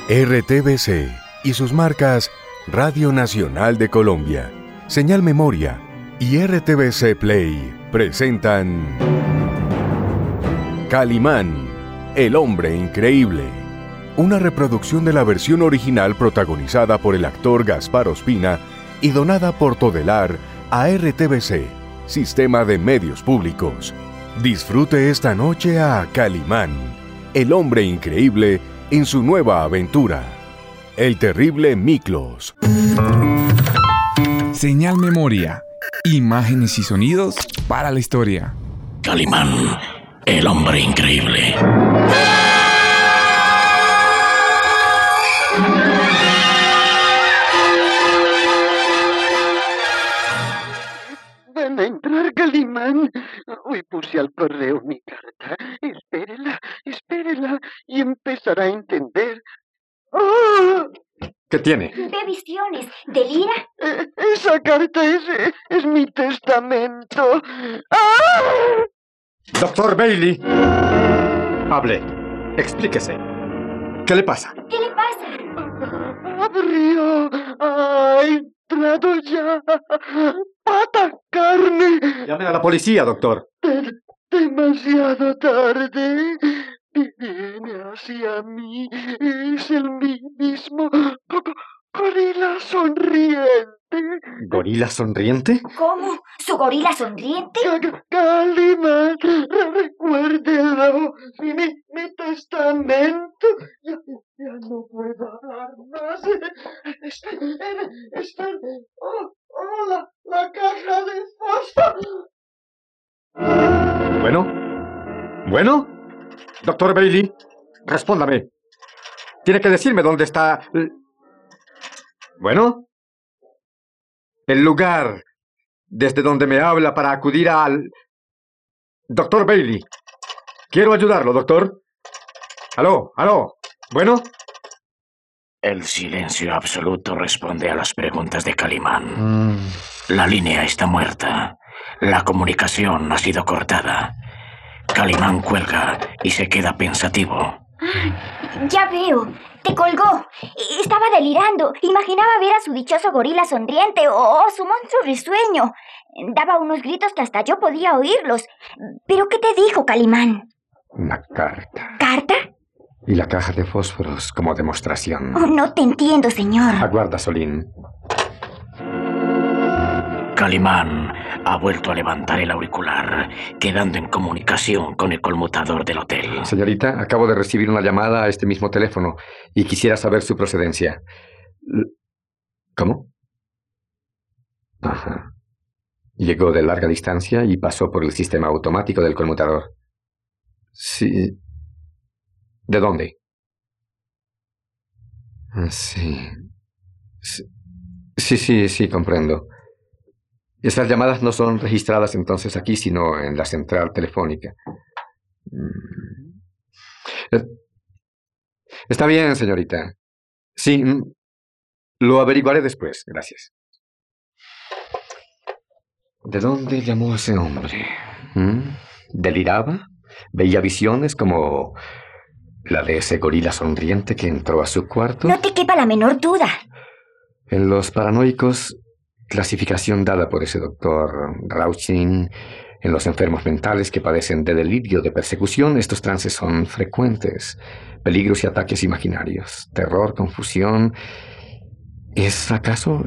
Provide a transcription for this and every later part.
RTBC y sus marcas Radio Nacional de Colombia, Señal Memoria y RTBC Play presentan Calimán, el hombre increíble. Una reproducción de la versión original protagonizada por el actor Gaspar Ospina y donada por Todelar a RTBC, Sistema de Medios Públicos. Disfrute esta noche a Calimán, el hombre increíble en su nueva aventura, el terrible Miklos. Señal Memoria, imágenes y sonidos para la historia. Calimán, el hombre increíble. Van a entrar, Calimán. Hoy puse al correo mi carta. Espérela, y empezará a entender. ¡Ah! ¿Qué tiene? Ve visiones. ¿Delira? Esa carta es mi testamento. ¡Ah! Doctor Bailey. Hable. Explíquese. ¿Qué le pasa? ¿Qué le pasa? Abrió. Ha entrado ya. Pata carne. Llame a la policía, doctor. Demasiado tarde. Viene hacia mí. Es el mismo gorila sonriente. ¿Gorila sonriente? ¿Cómo? ¿Su gorila sonriente? Calimán, recuérdelo. Mi testamento. Ya no puedo hablar más. Espera. La caja de fósforo. ¿Bueno? Doctor Bailey, respóndame. Tiene que decirme dónde está... ¿Bueno? El lugar desde donde me habla para acudir al... Doctor Bailey. Quiero ayudarlo, doctor. ¿Aló? ¿Bueno? El silencio absoluto responde a las preguntas de Calimán. La línea está muerta. La comunicación ha sido cortada. Calimán cuelga y se queda pensativo. Ya veo. Te colgó. Estaba delirando. Imaginaba ver a su dichoso gorila sonriente o su monstruo risueño. Daba unos gritos que hasta yo podía oírlos. ¿Pero qué te dijo, Calimán? Una carta. ¿Carta? Y la caja de fósforos como demostración. Oh, no te entiendo, señor. Aguarda, Solín. Calimán ha vuelto a levantar el auricular, quedando en comunicación con el conmutador del hotel. Señorita, acabo de recibir una llamada a este mismo teléfono y quisiera saber su procedencia. ¿Cómo? Ajá. Llegó de larga distancia y pasó por el sistema automático del conmutador. Sí. ¿De dónde? Sí. Sí, comprendo. Esas llamadas no son registradas entonces aquí, sino en la central telefónica. Está bien, señorita. Sí, lo averiguaré después. Gracias. ¿De dónde llamó ese hombre? ¿Deliraba? ¿Veía visiones como la de ese gorila sonriente que entró a su cuarto? No te quepa la menor duda. En los paranoicos, clasificación dada por ese doctor Rauschning, en los enfermos mentales que padecen de delirio de persecución, estos trances son frecuentes. Peligros y ataques imaginarios, terror, confusión. ¿Es acaso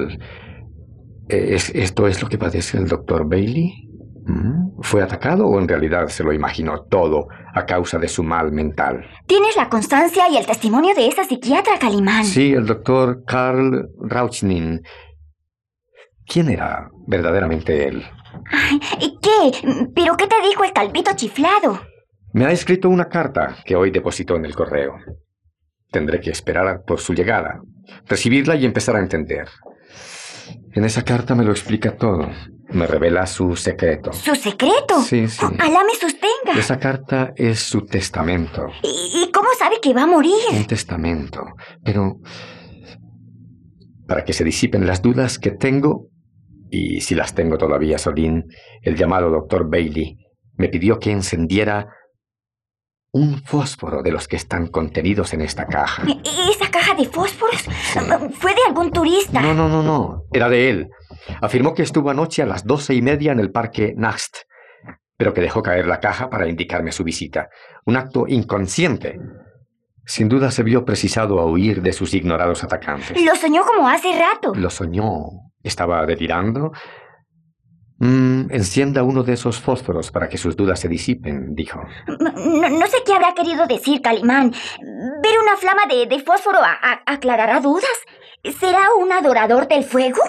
esto es lo que padece el doctor Bailey? ¿Fue atacado o en realidad se lo imaginó todo a causa de su mal mental? ¿Tienes la constancia y el testimonio de esa psiquiatra, Calimán? Sí, el doctor Karl Rauschning. ¿Quién era verdaderamente él? ¿Y qué? ¿Pero qué te dijo el calvito chiflado? Me ha escrito una carta que hoy depositó en el correo. Tendré que esperar por su llegada, recibirla y empezar a entender. En esa carta me lo explica todo. Me revela su secreto. ¿Su secreto? Sí. Alá me sostenga. Esa carta es su testamento. ¿Y cómo sabe que va a morir? Un testamento. Pero para que se disipen las dudas que tengo, y si las tengo todavía, Solín, el llamado doctor Bailey me pidió que encendiera Un fósforo de los que están contenidos en esta caja. ¿Esa caja de fósforos? ¿Fue de algún turista? No. Era de él. Afirmó que estuvo anoche a las 12:30 en el parque Naxt, pero que dejó caer la caja para indicarme su visita. Un acto inconsciente. Sin duda se vio precisado a huir de sus ignorados atacantes. Lo soñó como hace rato. Lo soñó. ¿Estaba delirando? Encienda uno de esos fósforos para que sus dudas se disipen, dijo. No sé qué habrá querido decir, Calimán. ¿Ver una flama de fósforo aclarará dudas? ¿Será un adorador del fuego?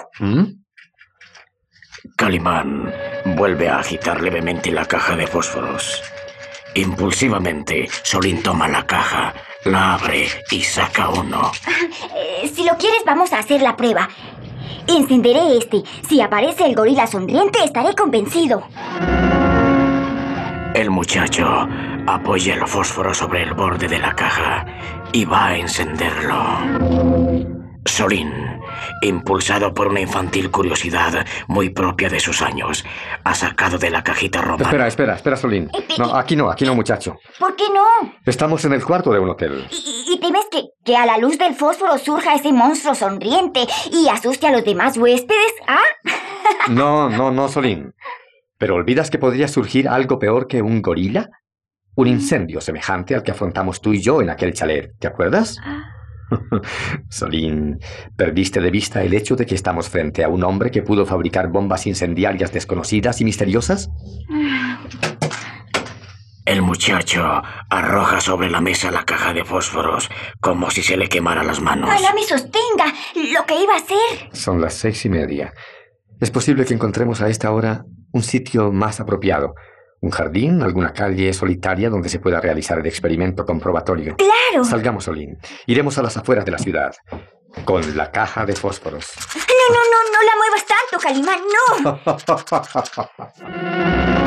Calimán vuelve a agitar levemente la caja de fósforos. Impulsivamente, Solín toma la caja, la abre y saca uno. Si lo quieres, vamos a hacer la prueba. Encenderé este. Si aparece el gorila sonriente, estaré convencido. El muchacho apoya el fósforo sobre el borde de la caja y va a encenderlo. Solín, impulsado por una infantil curiosidad muy propia de sus años, ha sacado de la cajita romana... Espera, Solín. No, aquí no, muchacho. ¿Por qué no? Estamos en el cuarto de un hotel. ¿Y temes que a la luz del fósforo surja ese monstruo sonriente y asuste a los demás huéspedes? ¿Ah? No, Solín. ¿Pero olvidas que podría surgir algo peor que un gorila? Un incendio semejante al que afrontamos tú y yo en aquel chalet, ¿te acuerdas? Solín, ¿perdiste de vista el hecho de que estamos frente a un hombre que pudo fabricar bombas incendiarias desconocidas y misteriosas? El muchacho arroja sobre la mesa la caja de fósforos como si se le quemara las manos. ¡Ojalá me sostenga! ¡Lo que iba a hacer! Son las 6:30. Es posible que encontremos a esta hora un sitio más apropiado. ¿Un jardín? ¿Alguna calle solitaria donde se pueda realizar el experimento comprobatorio? ¡Claro! Salgamos, Solín. Iremos a las afueras de la ciudad. Con la caja de fósforos. No la muevas tanto, Calimán, no.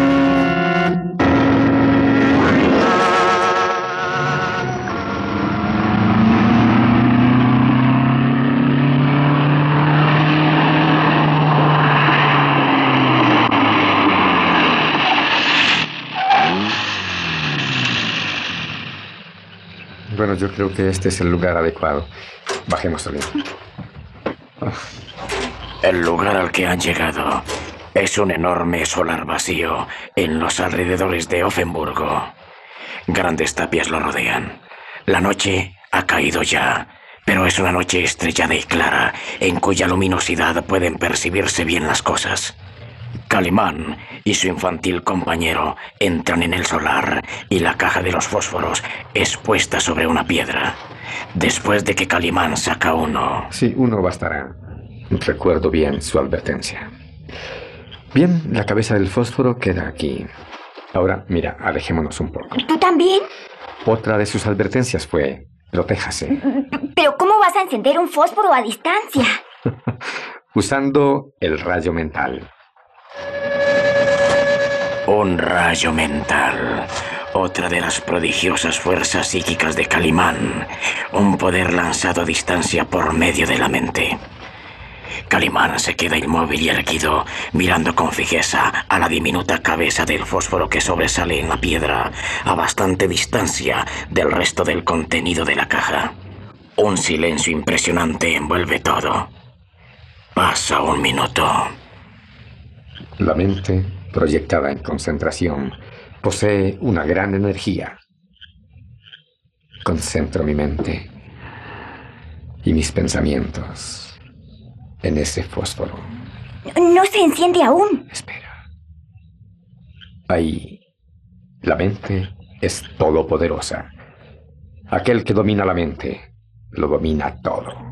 Bueno, yo creo que este es el lugar adecuado. Bajemos, Solín. El lugar al que han llegado es un enorme solar vacío en los alrededores de Offenburgo. Grandes tapias lo rodean. La noche ha caído ya, pero es una noche estrellada y clara, en cuya luminosidad pueden percibirse bien las cosas. Calimán y su infantil compañero entran en el solar y la caja de los fósforos es puesta sobre una piedra. Después de que Calimán saca uno... Sí, uno bastará. Recuerdo bien su advertencia. Bien, la cabeza del fósforo queda aquí. Ahora, mira, alejémonos un poco. ¿Tú también? Otra de sus advertencias fue: protéjase. ¿Pero cómo vas a encender un fósforo a distancia? Usando el rayo mental. Un rayo mental. Otra de las prodigiosas fuerzas psíquicas de Calimán. Un poder lanzado a distancia por medio de la mente. Calimán se queda inmóvil y erguido, mirando con fijeza a la diminuta cabeza del fósforo que sobresale en la piedra, a bastante distancia del resto del contenido de la caja. Un silencio impresionante envuelve todo. Pasa un minuto. La mente, proyectada en concentración, posee una gran energía. Concentro mi mente y mis pensamientos en ese fósforo. No se enciende aún. Espera. Ahí, la mente es todopoderosa. Aquel que domina la mente, lo domina todo.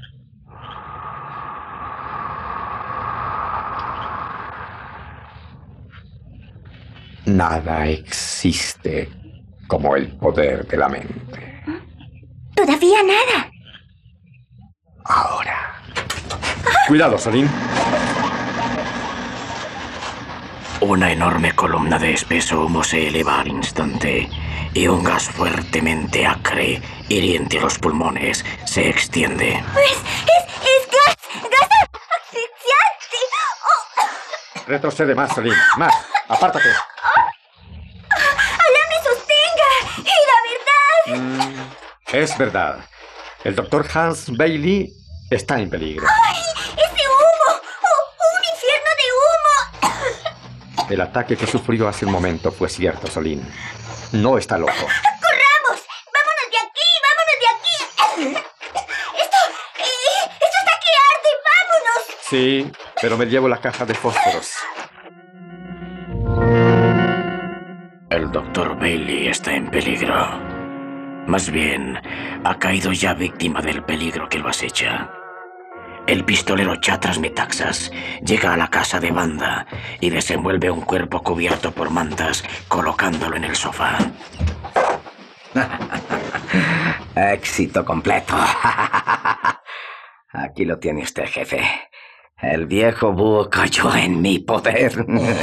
Nada existe como el poder de la mente. Todavía nada. Ahora. Cuidado, Solín. Una enorme columna de espeso humo se eleva al instante y un gas fuertemente acre, hiriente a los pulmones, se extiende. ¡Es gas asfixiante! Retrocede más, Solín. Más. Apártate. ¡Ojalá me sostenga! Es verdad. El doctor Hans Bailey está en peligro. ¡Ay! ¡Ese humo! ¡Un infierno de humo! El ataque que sufrió hace un momento fue cierto, Solín. No está loco. ¡Corramos! ¡Vámonos de aquí! ¡Vámonos de aquí! ¡Esto está que arde! ¡Vámonos! Sí, pero me llevo la caja de fósforos. El doctor Bailey está en peligro. Más bien, ha caído ya víctima del peligro que lo acecha. El pistolero Chatras Metaxas llega a la casa de Wanda y desenvuelve un cuerpo cubierto por mantas, colocándolo en el sofá. Éxito completo. Aquí lo tiene usted, jefe. El viejo búho cayó en mi poder.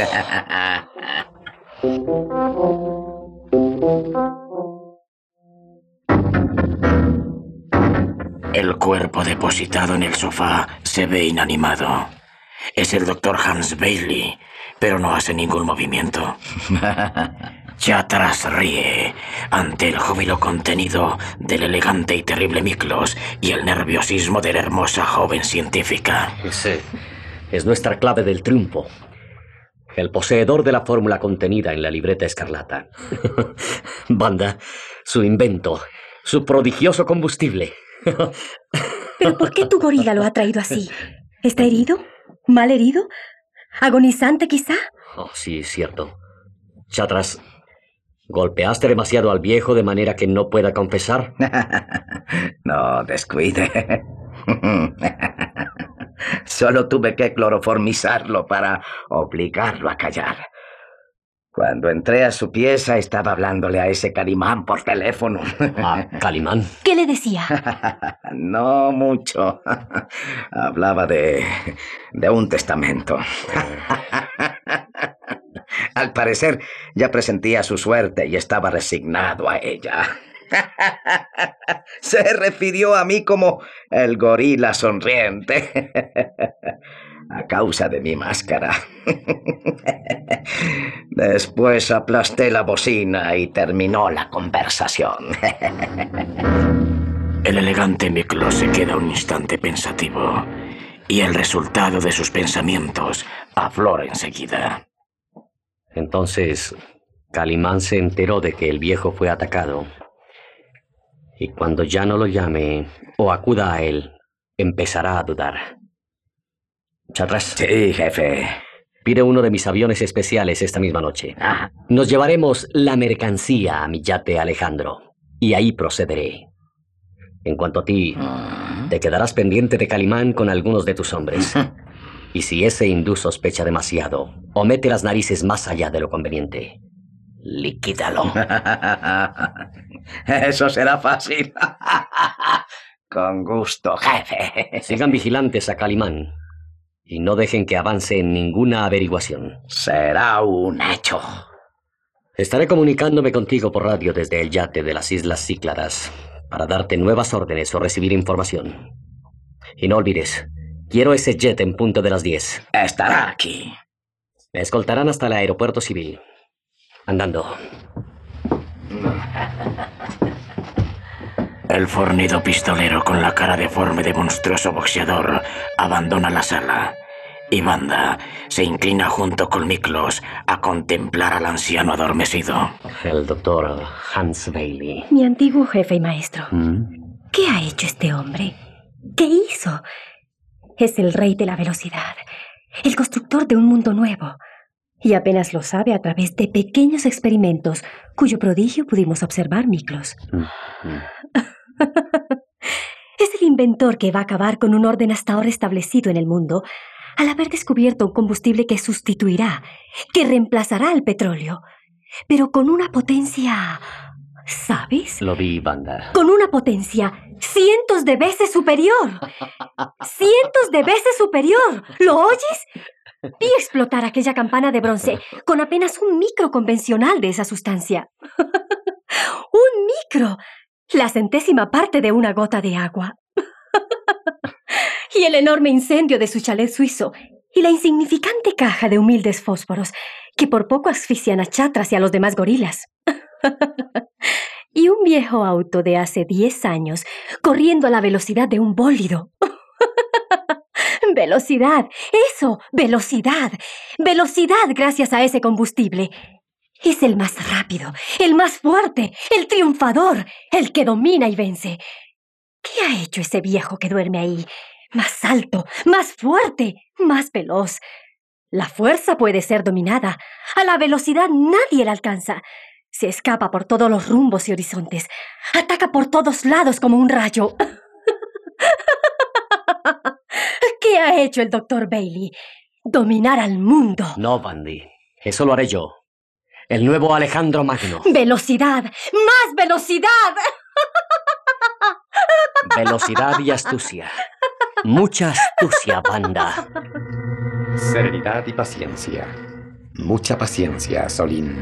El cuerpo depositado en el sofá se ve inanimado. Es el doctor Hans Bailey, pero no hace ningún movimiento. Chatras ríe ante el júbilo contenido del elegante y terrible Miklos y el nerviosismo de la hermosa joven científica. Ese es nuestra clave del triunfo. El poseedor de la fórmula contenida en la libreta escarlata. Wanda, su invento, su prodigioso combustible. ¿Pero por qué tu gorila lo ha traído así? ¿Está herido? ¿Mal herido? ¿Agonizante quizá? Oh, sí, cierto. Chatras, ¿golpeaste demasiado al viejo de manera que no pueda confesar? No, descuide. Solo tuve que cloroformizarlo para obligarlo a callar. Cuando entré a su pieza estaba hablándole a ese Calimán por teléfono. ¿A Calimán? ¿Qué le decía? No mucho. Hablaba de un testamento. Al parecer ya presentía su suerte y estaba resignado a ella. Se refirió a mí como el gorila sonriente. A causa de mi máscara. Después aplasté la bocina y terminó la conversación. El elegante Miklos se queda un instante pensativo y el resultado de sus pensamientos aflora enseguida. Entonces, Calimán se enteró de que el viejo fue atacado. Y cuando ya no lo llame o acuda a él, empezará a dudar. Chatras. Sí, jefe. Pide uno de mis aviones especiales esta misma noche. Nos llevaremos la mercancía a mi yate Alejandro. Y ahí procederé. En cuanto a ti, te quedarás pendiente de Calimán con algunos de tus hombres. Y si ese hindú sospecha demasiado o mete las narices más allá de lo conveniente, liquídalo. Eso será fácil. Con gusto, jefe. Sigan vigilantes a Calimán y no dejen que avance en ninguna averiguación. Será un hecho. Estaré comunicándome contigo por radio desde el yate de las Islas Cícladas para darte nuevas órdenes o recibir información. Y no olvides, quiero ese jet en punto de las 10. Estará aquí. Me escoltarán hasta el aeropuerto civil. Andando. El fornido pistolero con la cara deforme de monstruoso boxeador abandona la sala y Wanda se inclina junto con Miklos a contemplar al anciano adormecido. El doctor Hans Bailey. Mi antiguo jefe y maestro. ¿Qué ha hecho este hombre? ¿Qué hizo? Es el rey de la velocidad, el constructor de un mundo nuevo. Y apenas lo sabe a través de pequeños experimentos cuyo prodigio pudimos observar, Miklos. Es el inventor que va a acabar con un orden hasta ahora establecido en el mundo al haber descubierto un combustible que sustituirá, que reemplazará al petróleo, pero con una potencia... ¿Sabes? Lo vi, Wanda. Con una potencia cientos de veces superior. ¡Cientos de veces superior! ¿Lo oyes? Vi explotar aquella campana de bronce con apenas un micro convencional de esa sustancia. ¡Un micro! La centésima parte de una gota de agua. Y el enorme incendio de su chalet suizo y la insignificante caja de humildes fósforos que por poco asfixian a Chatras y a los demás gorilas. y un viejo auto de hace 10 años corriendo a la velocidad de un bólido. ¡Velocidad! ¡Eso! ¡Velocidad! ¡Velocidad gracias a ese combustible! Es el más rápido, el más fuerte, el triunfador, el que domina y vence. ¿Qué ha hecho ese viejo que duerme ahí? Más alto, más fuerte, más veloz. La fuerza puede ser dominada. A la velocidad nadie la alcanza. Se escapa por todos los rumbos y horizontes. Ataca por todos lados como un rayo. ¿Qué ha hecho el Dr. Bailey? Dominar al mundo. No, Bandy. Eso lo haré yo. El nuevo Alejandro Magno. ¡Velocidad! ¡Más velocidad! Velocidad y astucia. Mucha astucia, Wanda. Serenidad y paciencia. Mucha paciencia, Solín.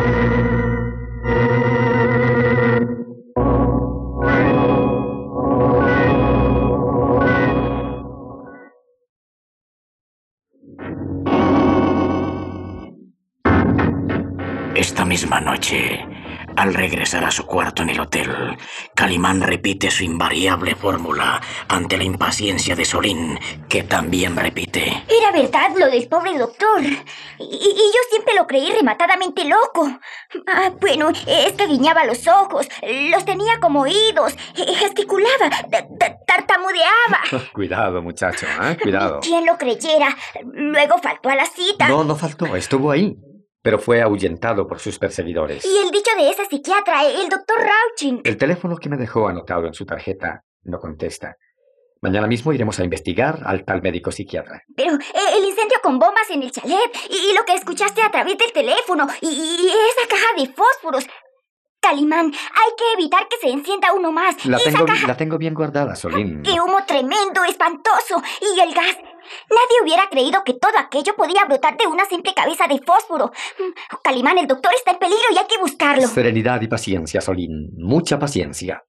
Esta misma noche, al regresar a su cuarto en el hotel, Calimán repite su invariable fórmula ante la impaciencia de Solín, que también repite. Era verdad lo del pobre doctor. Y yo siempre lo creí rematadamente loco. Bueno, es que guiñaba los ojos, los tenía como oídos, gesticulaba, tartamudeaba. Cuidado, muchacho, cuidado. ¿Quién lo creyera? Luego faltó a la cita. No faltó, estuvo ahí. Pero fue ahuyentado por sus perseguidores. Y el dicho de ese psiquiatra, el doctor Rauching. El teléfono que me dejó anotado en su tarjeta no contesta. Mañana mismo iremos a investigar al tal médico psiquiatra. Pero el incendio con bombas en el chalet y lo que escuchaste a través del teléfono y esa caja de fósforos. Calimán, hay que evitar que se encienda uno más. La tengo bien guardada, Solín. ¡Qué humo tremendo, espantoso! Y el gas. Nadie hubiera creído que todo aquello podía brotar de una simple cabeza de fósforo. Calimán, el doctor está en peligro y hay que buscarlo. Serenidad y paciencia, Solín. Mucha paciencia.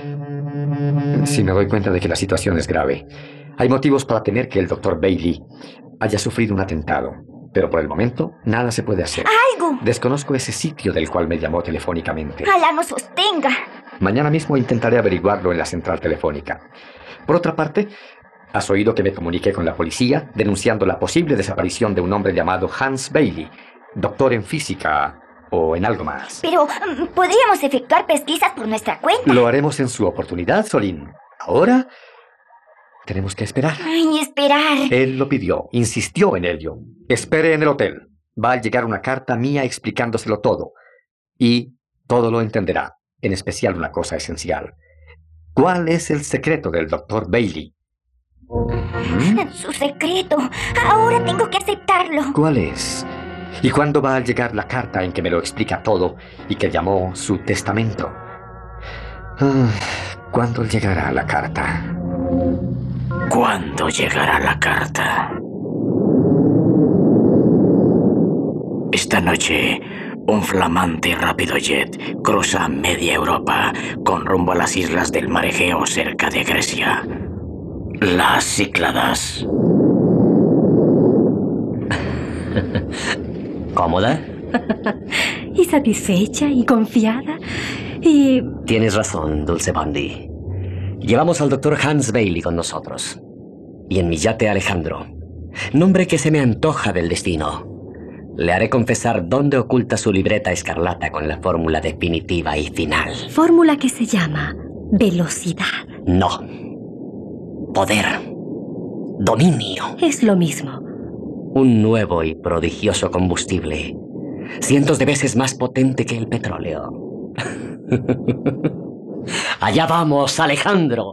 Si me doy cuenta de que la situación es grave, hay motivos para temer que el doctor Bailey haya sufrido un atentado. Pero por el momento, nada se puede hacer. ¡Algo! Desconozco ese sitio del cual me llamó telefónicamente. Alá nos sostenga. Mañana mismo intentaré averiguarlo en la central telefónica. Por otra parte, has oído que me comuniqué con la policía denunciando la posible desaparición de un hombre llamado Hans Bailey, doctor en física o en algo más. Pero podríamos efectuar pesquisas por nuestra cuenta. Lo haremos en su oportunidad, Solín. Ahora tenemos que esperar. Ay, esperar. Él lo pidió, insistió en ello. Espere en el hotel. Va a llegar una carta mía explicándoselo todo. Y todo lo entenderá, en especial una cosa esencial. ¿Cuál es el secreto del doctor Bailey? Su secreto. Ahora tengo que aceptarlo. ¿Cuál es? ¿Y cuándo va a llegar la carta en que me lo explica todo y que llamó su testamento? ¿Cuándo llegará la carta? ¿Cuándo llegará la carta? Esta noche, un flamante y rápido jet cruza media Europa con rumbo a las islas del Mar Egeo cerca de Grecia. Las Cícladas. ¿Cómoda? Y satisfecha y confiada y... Tienes razón, Dulce Bandy. Llevamos al doctor Hans Bailey con nosotros. Y en mi yate Alejandro. Nombre que se me antoja del destino. Le haré confesar dónde oculta su libreta escarlata con la fórmula definitiva y final. Fórmula que se llama velocidad. No. Poder. Dominio. Es lo mismo. Un nuevo y prodigioso combustible. Cientos de veces más potente que el petróleo. Allá vamos, Alejandro.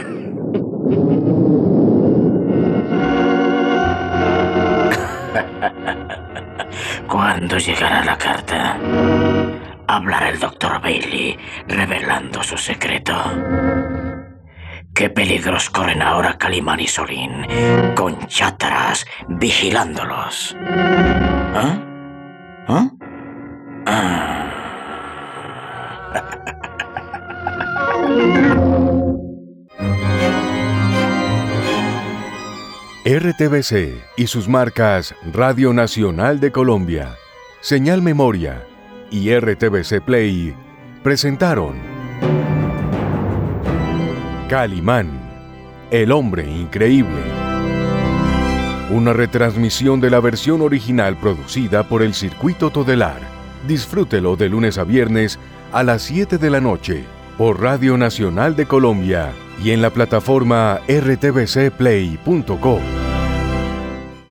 ¿Cuándo llegará la carta? Hablará el doctor Bailey, revelando su secreto. ¿Qué peligros corren ahora Calimán y Solín, con chátaras vigilándolos? RTBC y sus marcas Radio Nacional de Colombia, Señal Memoria y RTBC Play presentaron Calimán, el hombre increíble. Una retransmisión de la versión original producida por el Circuito Todelar. Disfrútelo de lunes a viernes a las 7 de la noche por Radio Nacional de Colombia y en la plataforma rtvcplay.co.